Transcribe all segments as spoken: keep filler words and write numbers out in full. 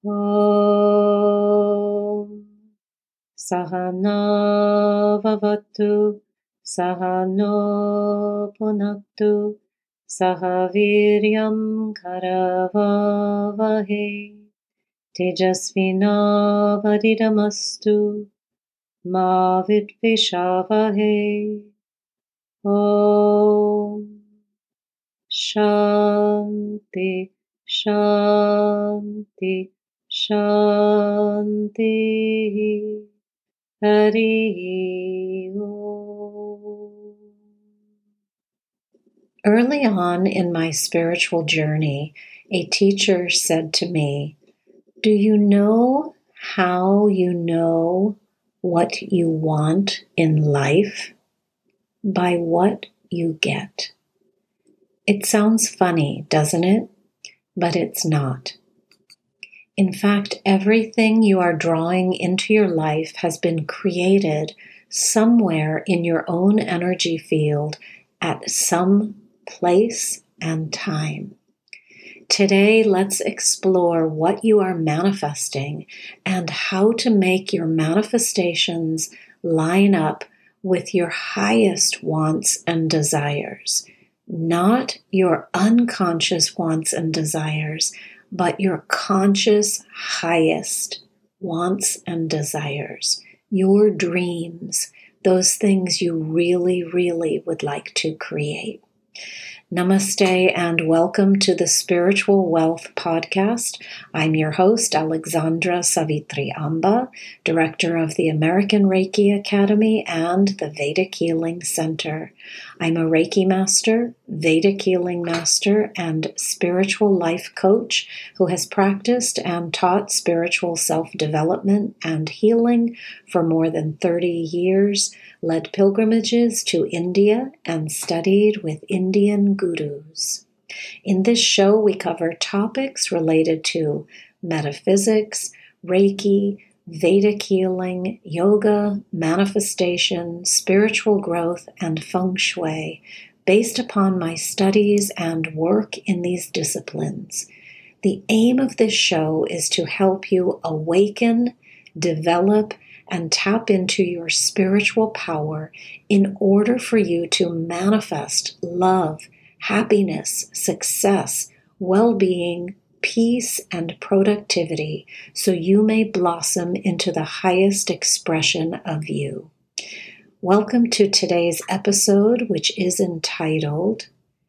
Om Sahana Vavatu Sahano Punaktu Sahaviryam Karavavahe Tejasvinavadidamastu Ma Vidvishavahe. Om Shanti Shanti Shanti. Hari Om. Early on in my spiritual journey, a teacher said to me, "Do you know how you know what you want in life? By what you get." It sounds funny, doesn't it? But it's not. In fact, everything you are drawing into your life has been created somewhere in your own energy field at some place and time. Today, let's explore what you are manifesting and how to make your manifestations line up with your highest wants and desires. Not your unconscious wants and desires, but your conscious highest wants and desires, your dreams, those things you really, really would like to create. Namaste and welcome to the Spiritual Wealth Podcast. I'm your host, Alexandra Savitri Amba, Director of the American Reiki Academy and the Vedic Healing Center. I'm a Reiki Master, Vedic Healing Master, and spiritual life coach who has practiced and taught spiritual self-development and healing for more than thirty years, led pilgrimages to India, and studied with Indian gurus. In this show, we cover topics related to metaphysics, Reiki, Vedic healing, yoga, manifestation, spiritual growth, and feng shui, based upon my studies and work in these disciplines. The aim of this show is to help you awaken, develop, and tap into your spiritual power in order for you to manifest love, happiness, success, well-being, peace, and productivity so you may blossom into the highest expression of you. Welcome to today's episode, which is entitled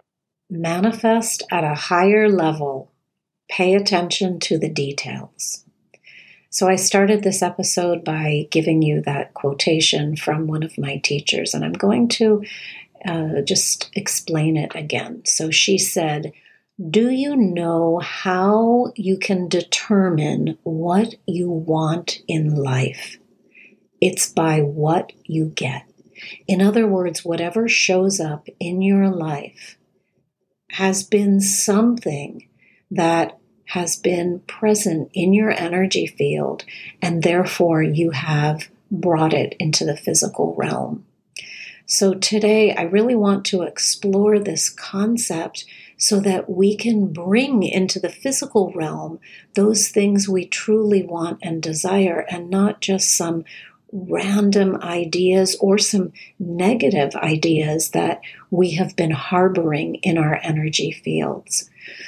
Manifest at a Higher Level. Pay attention to the details. So I started this episode by giving you that quotation from one of my teachers, and I'm going to uh, just explain it again. So she said, "Do you know how you can determine what you want in life? It's by what you get." In other words, whatever shows up in your life has been something that has been present in your energy field, and therefore you have brought it into the physical realm. So today I really want to explore this concept so that we can bring into the physical realm those things we truly want and desire, and not just some random ideas or some negative ideas that we have been harboring in our energy fields.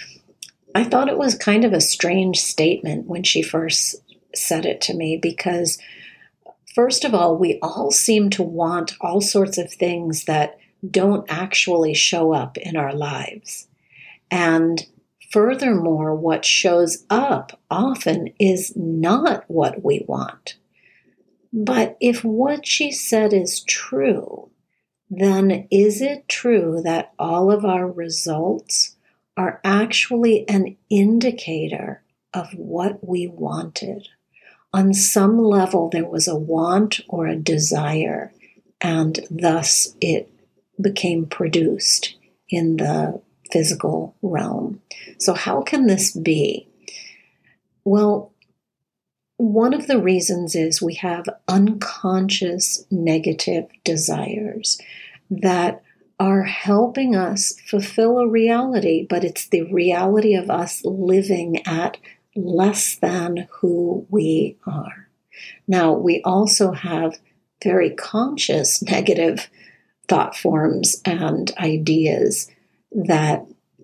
I thought it was kind of a strange statement when she first said it to me because, first of all, we all seem to want all sorts of things that don't actually show up in our lives. And furthermore, what shows up often is not what we want. But if what she said is true, then is it true that all of our results are actually an indicator of what we wanted? On some level, there was a want or a desire, and thus it became produced in the physical realm. So how can this be? Well, one of the reasons is we have unconscious negative desires that are helping us fulfill a reality, but it's the reality of us living at less than who we are. Now, we also have very conscious negative thought forms and ideas that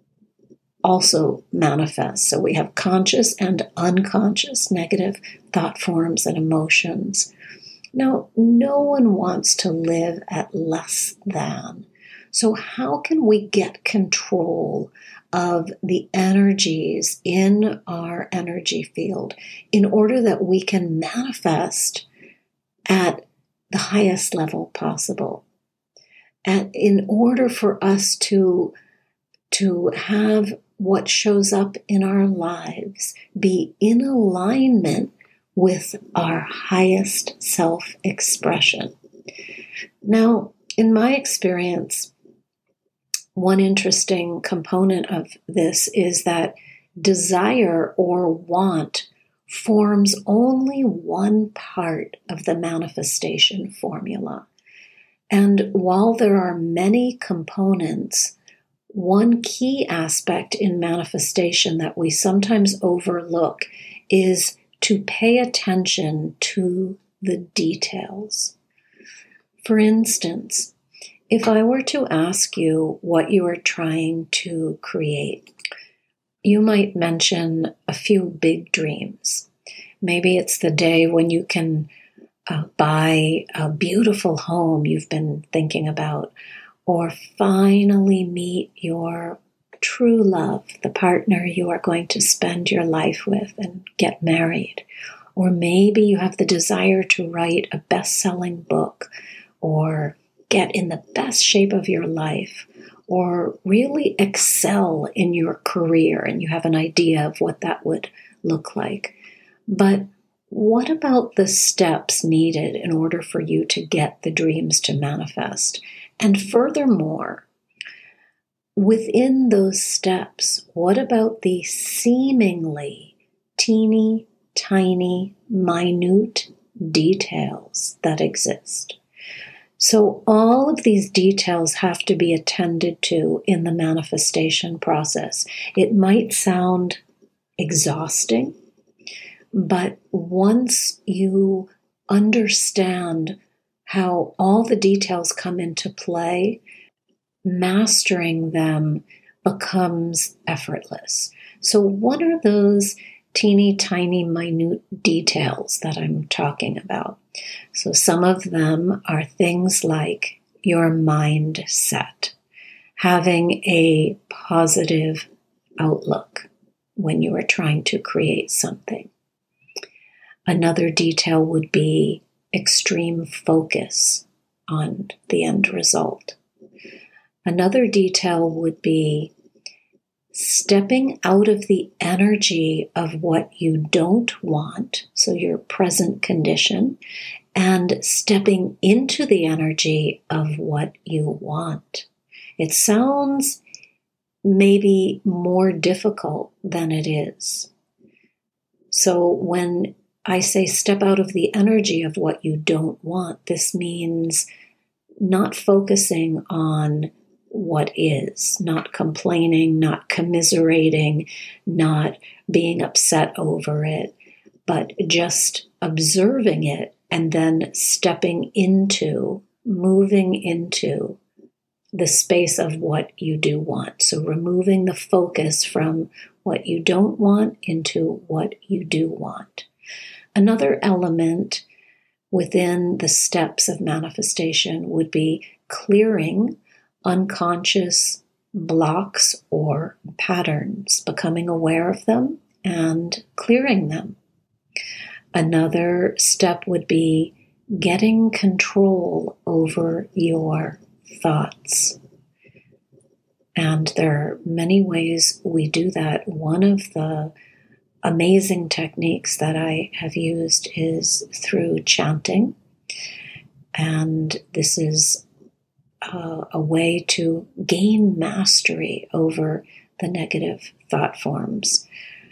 also manifest. So we have conscious and unconscious negative thought forms and emotions. Now, no one wants to live at less than. So how can we get control of the energies in our energy field in order that we can manifest at the highest level possible? And in order for us to, to have what shows up in our lives be in alignment with our highest self-expression. Now, in my experience, one interesting component of this is that desire or want forms only one part of the manifestation formula. And while there are many components, one key aspect in manifestation that we sometimes overlook is to pay attention to the details. For instance, if I were to ask you what you are trying to create, you might mention a few big dreams. Maybe it's the day when you can uh, buy a beautiful home you've been thinking about, or finally meet your true love, the partner you are going to spend your life with and get married. Or maybe you have the desire to write a best-selling book, or get in the best shape of your life, or really excel in your career, and you have an idea of what that would look like. But what about the steps needed in order for you to get the dreams to manifest? And furthermore, within those steps, what about the seemingly teeny, tiny, minute details that exist? So all of these details have to be attended to in the manifestation process. It might sound exhausting, but once you understand how all the details come into play, mastering them becomes effortless. So what are those teeny tiny minute details that I'm talking about? So some of them are things like your mindset, having a positive outlook when you are trying to create something. Another detail would be extreme focus on the end result. Another detail would be stepping out of the energy of what you don't want, so your present condition, and stepping into the energy of what you want. It sounds maybe more difficult than it is. So when I say step out of the energy of what you don't want, this means not focusing on what is, not complaining, not commiserating, not being upset over it, but just observing it and then stepping into, moving into the space of what you do want. So removing the focus from what you don't want into what you do want. Another element within the steps of manifestation would be clearing unconscious blocks or patterns, becoming aware of them and clearing them. Another step would be getting control over your thoughts. And there are many ways we do that. One of the amazing techniques that I have used is through chanting. And this is uh, a way to gain mastery over the negative thought forms.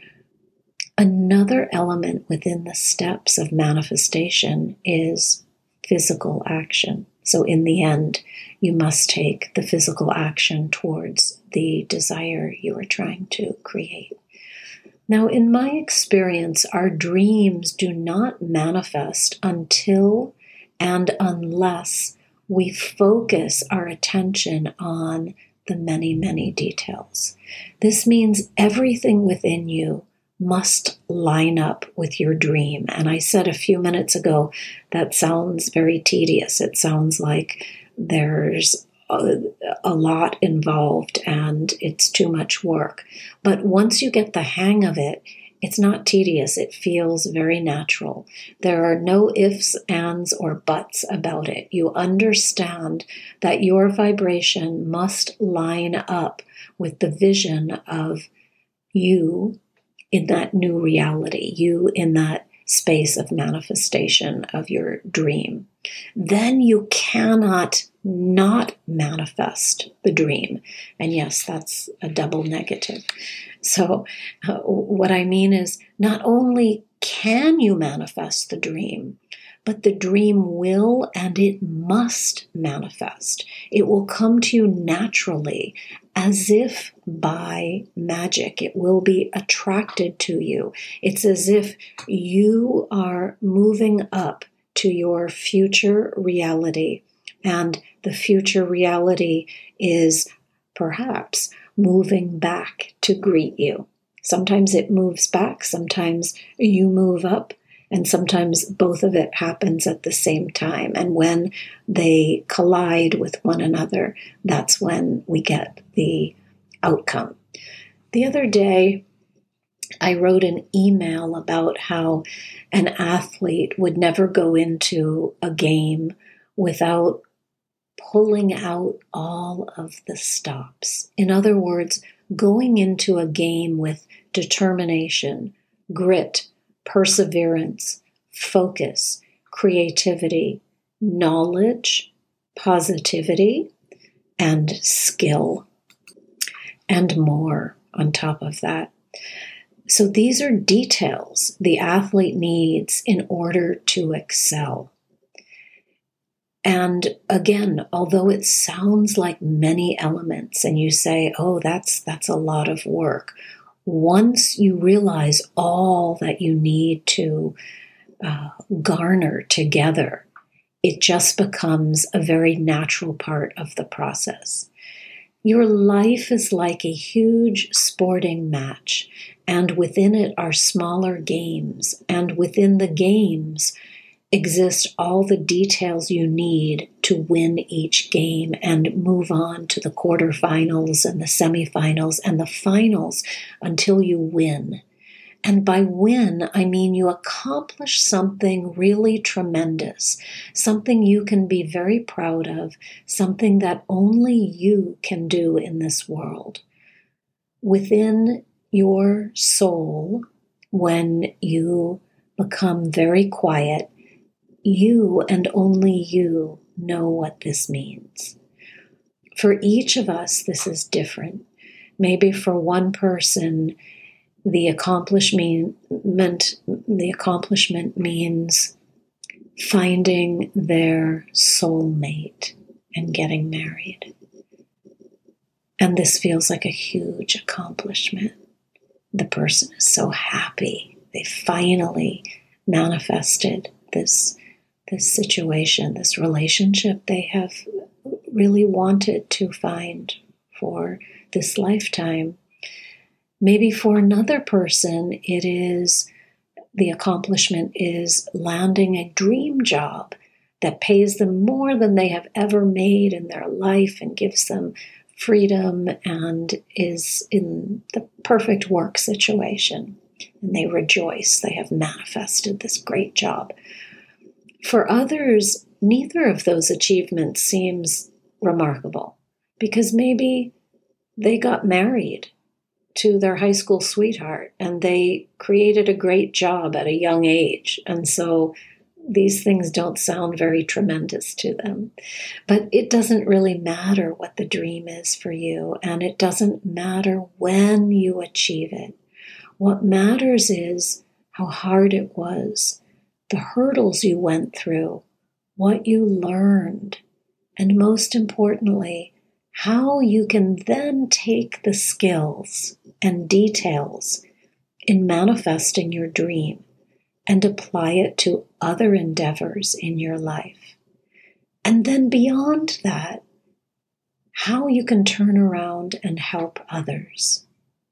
Another element within the steps of manifestation is physical action. So in the end, you must take the physical action towards the desire you are trying to create. Now, in my experience, our dreams do not manifest until and unless we focus our attention on the many, many details. This means everything within you must line up with your dream. And I said a few minutes ago, that sounds very tedious. It sounds like there's a, a lot involved and it's too much work. But once you get the hang of it, it's not tedious. It feels very natural. There are no ifs, ands, or buts about it. You understand that your vibration must line up with the vision of you in that new reality, you in that space of manifestation of your dream. Then you cannot not manifest the dream. And yes, that's a double negative. So uh, what I mean is, not only can you manifest the dream, but the dream will and it must manifest. It will come to you naturally, as if by magic. It will be attracted to you. It's as if you are moving up to your future reality, and the future reality is perhaps moving back to greet you. Sometimes it moves back, sometimes you move up, and sometimes both of it happens at the same time. And when they collide with one another, that's when we get the outcome. The other day, I wrote an email about how an athlete would never go into a game without pulling out all of the stops. In other words, going into a game with determination, grit, perseverance, focus, creativity, knowledge, positivity, and skill, and more on top of that. So these are details the athlete needs in order to excel. And again, although it sounds like many elements and you say, oh, that's that's a lot of work, once you realize all that you need to uh, garner together, it just becomes a very natural part of the process. Your life is like a huge sporting match, and within it are smaller games, and within the games exist all the details you need to win each game and move on to the quarterfinals and the semifinals and the finals until you win. And by win, I mean you accomplish something really tremendous, something you can be very proud of, something that only you can do in this world. Within your soul, when you become very quiet, you and only you know what this means. For each of us, this is different. Maybe for one person, the accomplishment, the accomplishment means finding their soulmate and getting married. And this feels like a huge accomplishment. The person is so happy. They finally manifested this this situation, this relationship they have really wanted to find for this lifetime. Maybe for another person, it is the accomplishment is landing a dream job that pays them more than they have ever made in their life and gives them freedom and is in the perfect work situation. And they rejoice. They have manifested this great job. For others, neither of those achievements seems remarkable because maybe they got married to their high school sweetheart and they created a great job at a young age. And so these things don't sound very tremendous to them. But it doesn't really matter what the dream is for you, and it doesn't matter when you achieve it. What matters is how hard it was, the hurdles you went through, what you learned, and most importantly, how you can then take the skills and details in manifesting your dream and apply it to other endeavors in your life. And then beyond that, how you can turn around and help others.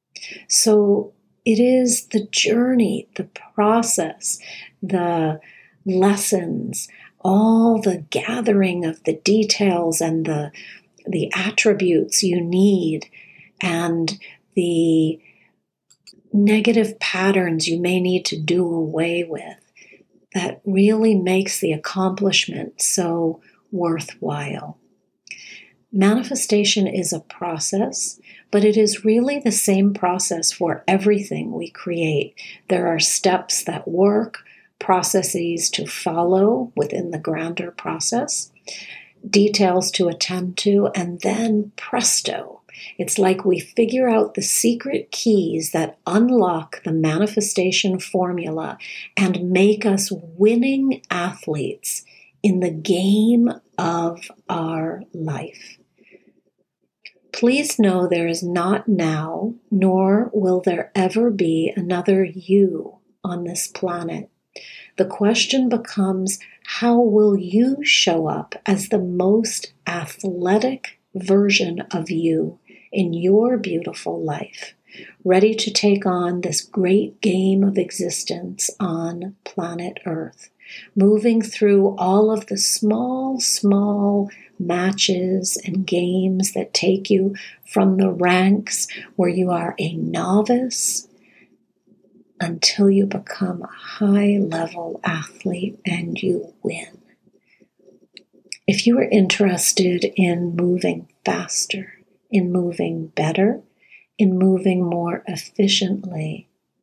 So it is the journey, the process, the lessons, all the gathering of the details and the, the attributes you need and the negative patterns you may need to do away with that really makes the accomplishment so worthwhile. Manifestation is a process, but it is really the same process for everything we create. There are steps that work, processes to follow within the grander process, details to attend to, and then presto. It's like we figure out the secret keys that unlock the manifestation formula and make us winning athletes in the game of our life. Please know there is not now, nor will there ever be another you on this planet. The question becomes, how will you show up as the most athletic version of you in your beautiful life, ready to take on this great game of existence on planet Earth, moving through all of the small, small matches and games that take you from the ranks where you are a novice until you become a high-level athlete and you win. If you are interested in moving faster, in moving better, in moving more efficiently,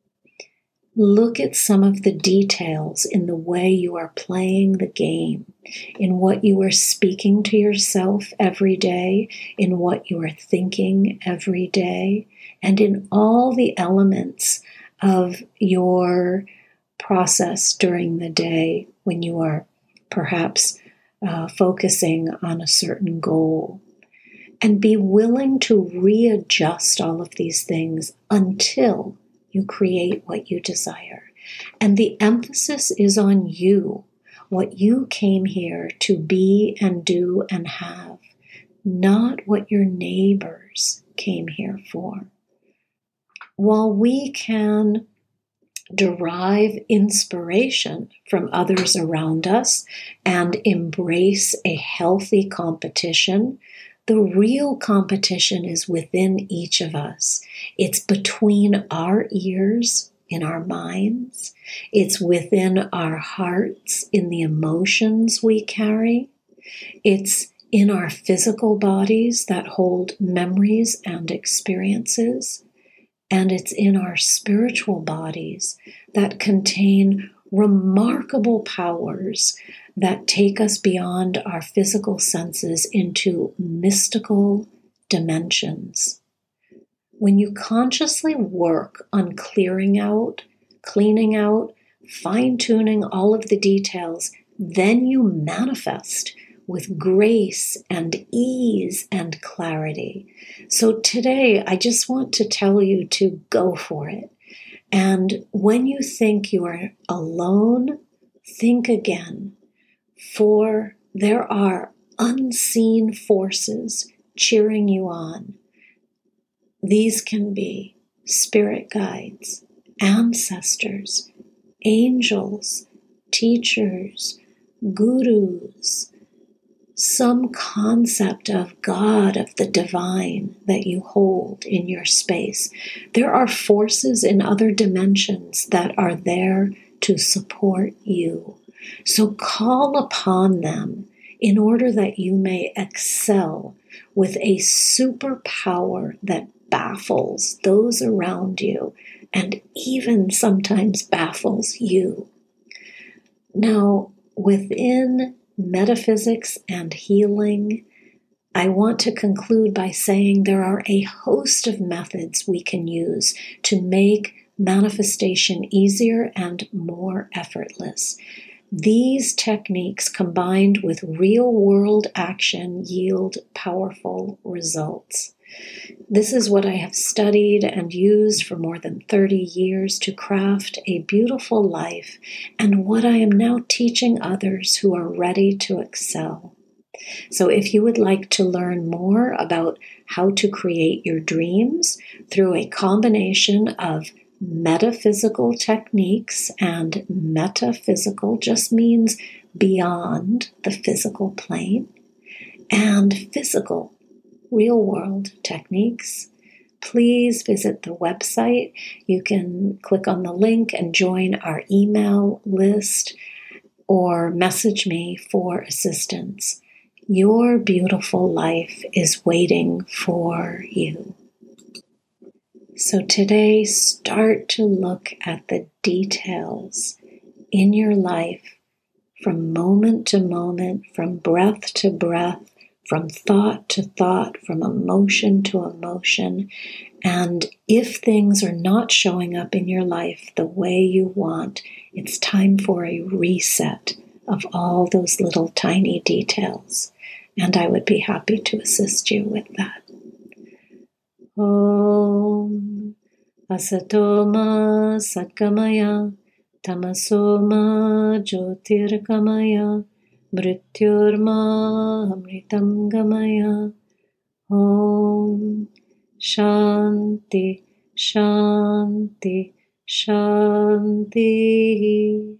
look at some of the details in the way you are playing the game, in what you are speaking to yourself every day, in what you are thinking every day, and in all the elements of your process during the day when you are perhaps uh, focusing on a certain goal. And be willing to readjust all of these things until you create what you desire. And the emphasis is on you, what you came here to be and do and have, not what your neighbors came here for. While we can derive inspiration from others around us and embrace a healthy competition, the real competition is within each of us. It's between our ears, in our minds. It's within our hearts, in the emotions we carry. It's in our physical bodies that hold memories and experiences. And it's in our spiritual bodies that contain remarkable powers that take us beyond our physical senses into mystical dimensions. When you consciously work on clearing out, cleaning out, fine-tuning all of the details, then you manifest with grace and ease and clarity. So today, I just want to tell you to go for it. And when you think you are alone, think again. For there are unseen forces cheering you on. These can be spirit guides, ancestors, angels, teachers, gurus, some concept of God, of the divine that you hold in your space. There are forces in other dimensions that are there to support you. So call upon them in order that you may excel with a superpower that baffles those around you and even sometimes baffles you. Now, within metaphysics and healing, I want to conclude by saying there are a host of methods we can use to make manifestation easier and more effortless. These techniques combined with real-world action yield powerful results. This is what I have studied and used for more than thirty years to craft a beautiful life, and what I am now teaching others who are ready to excel. So if you would like to learn more about how to create your dreams through a combination of metaphysical techniques, and metaphysical just means beyond the physical plane, and physical, real-world techniques, please visit the website. You can click on the link and join our email list or message me for assistance. Your beautiful life is waiting for you. So today, start to look at the details in your life from moment to moment, from breath to breath, from thought to thought, from emotion to emotion. And if things are not showing up in your life the way you want, it's time for a reset of all those little tiny details. And I would be happy to assist you with that. Om Asatoma Satgamaya Tamasoma Jyotirgamaya Mrityurma Amritam Gamaya. Om Shanti Shanti Shanti.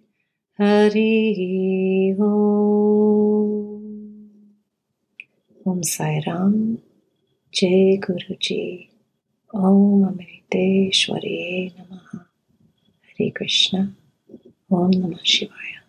Hari Om. Om Sai Ram. Jai Guruji. Om Amriteshwari Namaha. Hare Krishna. Om Namah Shivaya.